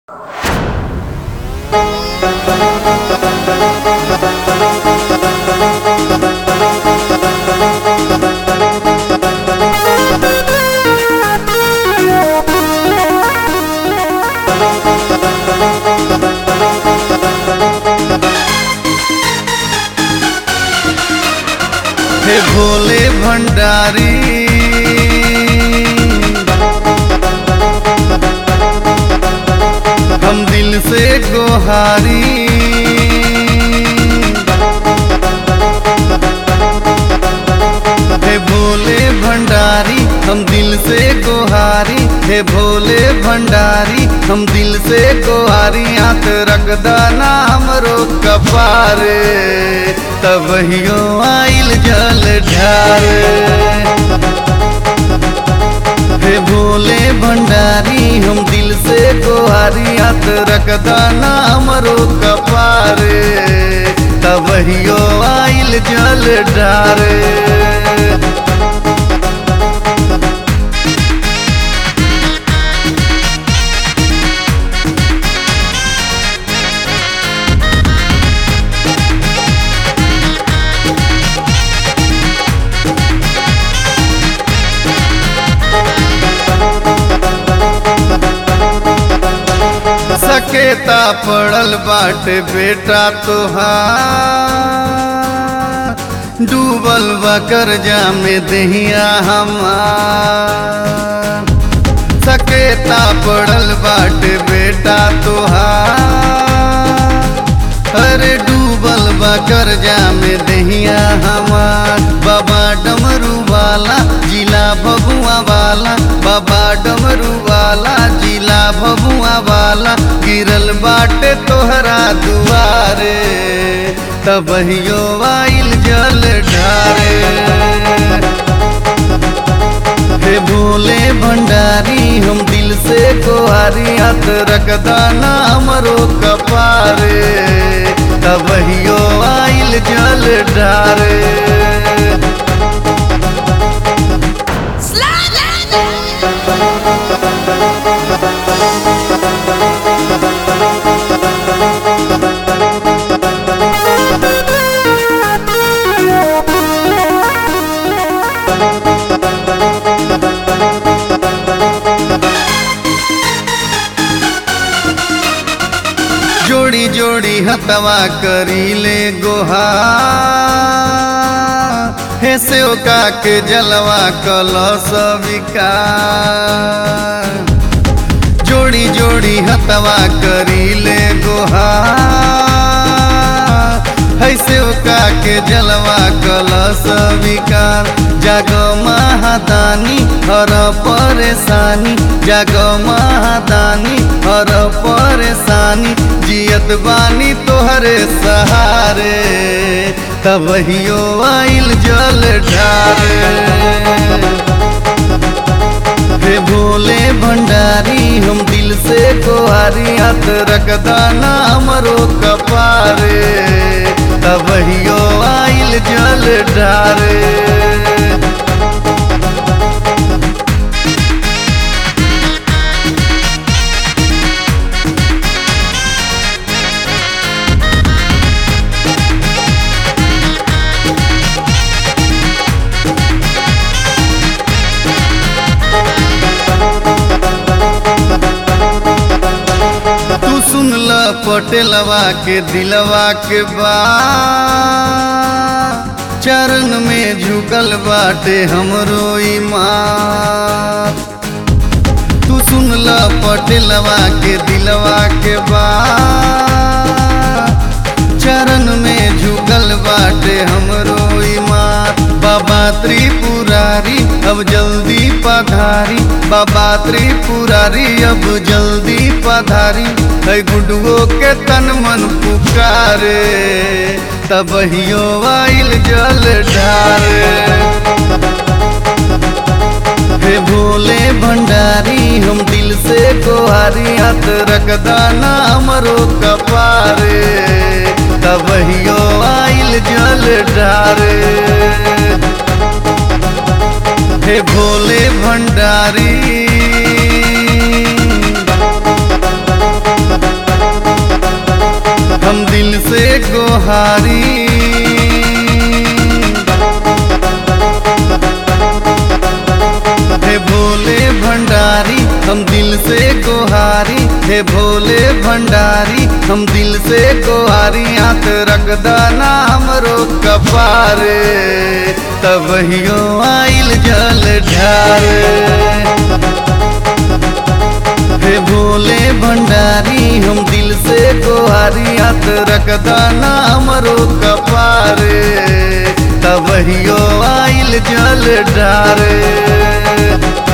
हे भोले भंडारी हम दिल से गोहारी। हे भोले भंडारी हम दिल से गोहारी। हे भोले भंडारी हम दिल से गोहारी। हाथ रख दाना हमरो कपारे तब हियो आइल जल ढारे। हे भोले भंडारी हम दिल से गोहारी। हाथ रख दाना हमरो कपारे तब हियो आइल जल ढारे। सकेता पड़ल बाटे बेटा तोहार डूबल बा कर्जा में दहिया हमार। सकेता पड़ल बाटे बेटा तोहार अरे डूबल बा कर्जा में दहिया हमार। बाबा डमरू वाला जिला भभुआ वाला। बाबा डमरू वाला जिला भभुआ वाला गिरल बाटे तोहरा दुआरे तब हियो आइल जल ढारे। हे भोले भंडारी हम दिल से गोहारी। हाथ रख दाना हमरो कपारे तब हियो आइल जल ढारे। जोड़ी जोड़ी हतवा करीले गोहार। हे सेवका के जलवा कलश विकार। जोड़ी जोड़ी हतवा करीले गोहार। है सेवका के जलवा कलश विकार। जाग महादानी हर परेशानी। जाग महादानी हर परेशानी। जियत बानी तोहरे सहारे तब हियो आइल जल ढारे। हे भोले भंडारी हम दिल से गोहारी। हाथ रख दाना हमरो कपारे तब हियो आइल जल ढारे। पटेलवा के दिलवा के बात चरण में झुकल बाटे हमरो ईमान। तू सुन ल पटेलवा के दिलवा के बात चरण में झुकल बाटे हमरो ईमान। बाबा त्रिपुरारी अब जल्दी पधारी। बाबा त्रिपुरारी अब जल्दी पधारी। है गुडुओ के तन मन पुकारे तब हियो आइल जल ढारे। हे भोले भंडारी हम दिल से गोहारी। हाथ रख दाना हमरो कपारे तब हियो आइल जल ढारे। हे भोले भंडारी गोहारी। हे भोले भंडारी हम दिल से गोहारी, हे भोले भंडारी हम दिल से गोहारी। हाथ रख दाना हमरो कपारे, तब हियो आइल जल ढारे। हे भोले भंडारी हम दिल से गोहारी, हाथ रख दाना हमरो कपारे, तब हियो आइल जल ढारे।